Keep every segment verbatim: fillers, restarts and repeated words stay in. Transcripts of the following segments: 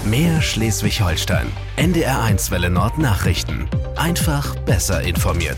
Mehr Schleswig-Holstein. N D R eins Welle Nord Nachrichten. Einfach besser informiert.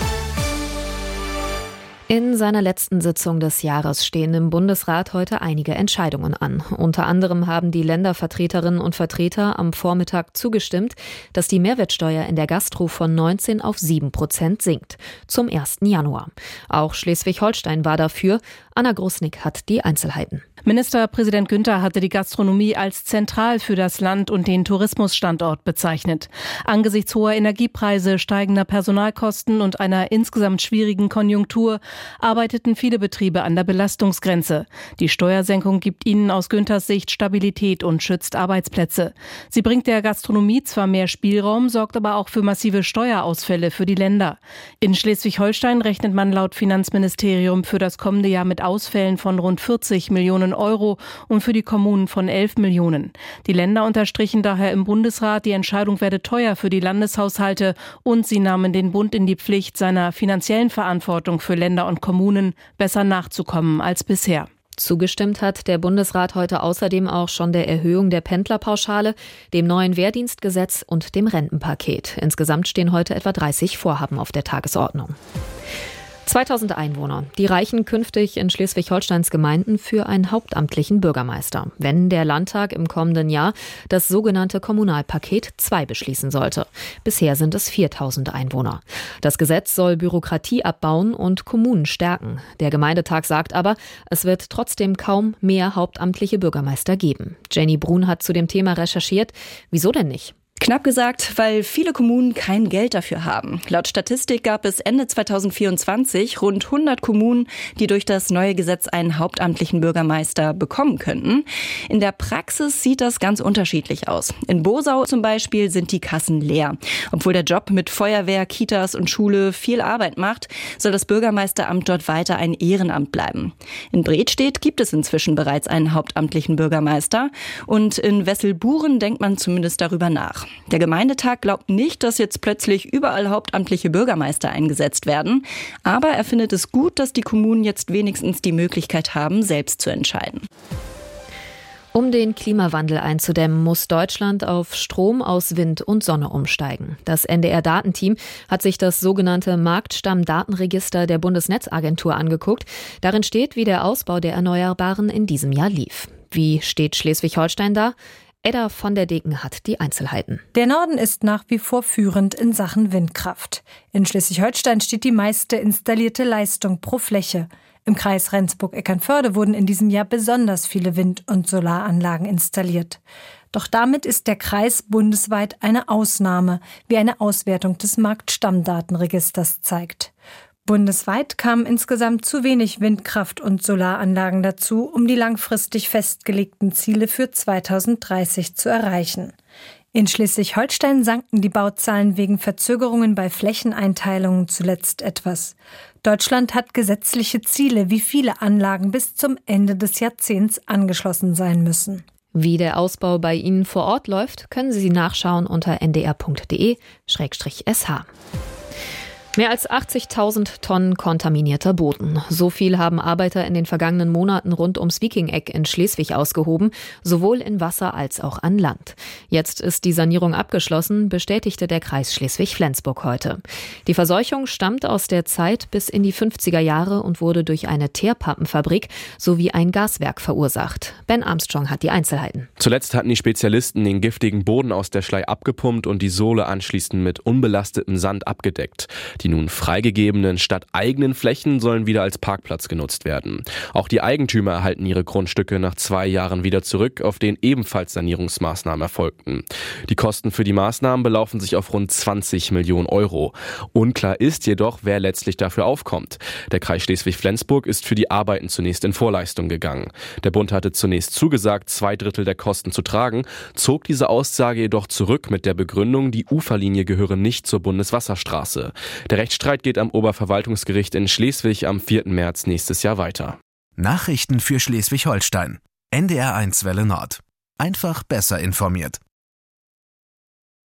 In seiner letzten Sitzung des Jahres stehen im Bundesrat heute einige Entscheidungen an. Unter anderem haben die Ländervertreterinnen und Vertreter am Vormittag zugestimmt, dass die Mehrwertsteuer in der Gastro von neunzehn auf sieben Prozent sinkt, zum ersten Januar. Auch Schleswig-Holstein war dafür. Anna Grusnick hat die Einzelheiten. Ministerpräsident Günther hatte die Gastronomie als zentral für das Land und den Tourismusstandort bezeichnet. Angesichts hoher Energiepreise, steigender Personalkosten und einer insgesamt schwierigen Konjunktur arbeiteten viele Betriebe an der Belastungsgrenze. Die Steuersenkung gibt ihnen aus Günthers Sicht Stabilität und schützt Arbeitsplätze. Sie bringt der Gastronomie zwar mehr Spielraum, sorgt aber auch für massive Steuerausfälle für die Länder. In Schleswig-Holstein rechnet man laut Finanzministerium für das kommende Jahr mit Ausfällen von rund vierzig Millionen Euro und für die Kommunen von elf Millionen. Die Länder unterstrichen daher im Bundesrat, die Entscheidung werde teuer für die Landeshaushalte und sie nahmen den Bund in die Pflicht, seiner finanziellen Verantwortung für Länder und Kommunen besser nachzukommen als bisher. Zugestimmt hat der Bundesrat heute außerdem auch schon der Erhöhung der Pendlerpauschale, dem neuen Wehrdienstgesetz und dem Rentenpaket. Insgesamt stehen heute etwa dreißig Vorhaben auf der Tagesordnung. zweitausend Einwohner, die reichen künftig in Schleswig-Holsteins Gemeinden für einen hauptamtlichen Bürgermeister, wenn der Landtag im kommenden Jahr das sogenannte Kommunalpaket zwei beschließen sollte. Bisher sind es viertausend Einwohner. Das Gesetz soll Bürokratie abbauen und Kommunen stärken. Der Gemeindetag sagt aber, es wird trotzdem kaum mehr hauptamtliche Bürgermeister geben. Jenny Brun hat zu dem Thema recherchiert. Wieso denn nicht? Knapp gesagt, weil viele Kommunen kein Geld dafür haben. Laut Statistik gab es Ende zweitausendvierundzwanzig rund hundert Kommunen, die durch das neue Gesetz einen hauptamtlichen Bürgermeister bekommen könnten. In der Praxis sieht das ganz unterschiedlich aus. In Bosau zum Beispiel sind die Kassen leer. Obwohl der Job mit Feuerwehr, Kitas und Schule viel Arbeit macht, soll das Bürgermeisteramt dort weiter ein Ehrenamt bleiben. In Bredstedt gibt es inzwischen bereits einen hauptamtlichen Bürgermeister und in Wesselburen denkt man zumindest darüber nach. Der Gemeindetag glaubt nicht, dass jetzt plötzlich überall hauptamtliche Bürgermeister eingesetzt werden. Aber er findet es gut, dass die Kommunen jetzt wenigstens die Möglichkeit haben, selbst zu entscheiden. Um den Klimawandel einzudämmen, muss Deutschland auf Strom aus Wind und Sonne umsteigen. Das N D R-Datenteam hat sich das sogenannte Marktstamm-Datenregister der Bundesnetzagentur angeguckt. Darin steht, wie der Ausbau der Erneuerbaren in diesem Jahr lief. Wie steht Schleswig-Holstein da? Edda von der Degen hat die Einzelheiten. Der Norden ist nach wie vor führend in Sachen Windkraft. In Schleswig-Holstein steht die meiste installierte Leistung pro Fläche. Im Kreis Rendsburg-Eckernförde wurden in diesem Jahr besonders viele Wind- und Solaranlagen installiert. Doch damit ist der Kreis bundesweit eine Ausnahme, wie eine Auswertung des Marktstammdatenregisters zeigt. Bundesweit kamen insgesamt zu wenig Windkraft- und Solaranlagen dazu, um die langfristig festgelegten Ziele für zweitausenddreißig zu erreichen. In Schleswig-Holstein sanken die Bauzahlen wegen Verzögerungen bei Flächeneinteilungen zuletzt etwas. Deutschland hat gesetzliche Ziele, wie viele Anlagen bis zum Ende des Jahrzehnts angeschlossen sein müssen. Wie der Ausbau bei Ihnen vor Ort läuft, können Sie nachschauen unter n d r punkt d e slash s h. Mehr als achtzigtausend Tonnen kontaminierter Boden. So viel haben Arbeiter in den vergangenen Monaten rund ums Viking-Eck in Schleswig ausgehoben, sowohl in Wasser als auch an Land. Jetzt ist die Sanierung abgeschlossen, bestätigte der Kreis Schleswig-Flensburg heute. Die Verseuchung stammt aus der Zeit bis in die fünfziger Jahre und wurde durch eine Teerpappenfabrik sowie ein Gaswerk verursacht. Ben Armstrong hat die Einzelheiten. Zuletzt hatten die Spezialisten den giftigen Boden aus der Schlei abgepumpt und die Sohle anschließend mit unbelastetem Sand abgedeckt. Die nun freigegebenen stadteigenen Flächen sollen wieder als Parkplatz genutzt werden. Auch die Eigentümer erhalten ihre Grundstücke nach zwei Jahren wieder zurück, auf denen ebenfalls Sanierungsmaßnahmen erfolgten. Die Kosten für die Maßnahmen belaufen sich auf rund zwanzig Millionen Euro. Unklar ist jedoch, wer letztlich dafür aufkommt. Der Kreis Schleswig-Flensburg ist für die Arbeiten zunächst in Vorleistung gegangen. Der Bund hatte zunächst zugesagt, zwei Drittel der Kosten zu tragen, zog diese Aussage jedoch zurück mit der Begründung, die Uferlinie gehöre nicht zur Bundeswasserstraße. Der Rechtsstreit geht am Oberverwaltungsgericht in Schleswig am vierten März nächstes Jahr weiter. Nachrichten für Schleswig-Holstein. N D R eins Welle Nord. Einfach besser informiert.